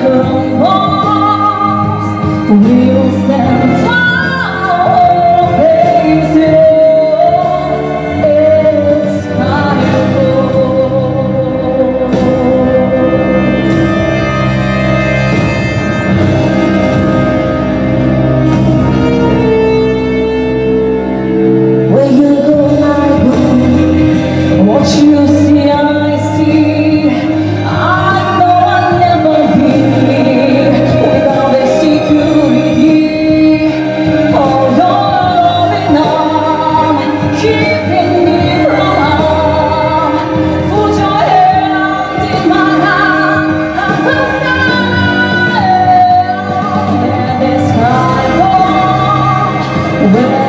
crumbles, we'll stand tall, face it all, it's fireworks. Where you go, I go. What you see, I see. I know I'll never be without the security. Oh, you're enough, keeping me from harm. Put your hand in my hand and we'll stand. And the sky goes.